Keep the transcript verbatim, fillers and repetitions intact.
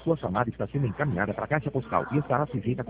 Sua chamada está sendo encaminhada para a caixa postal e estará sujeita a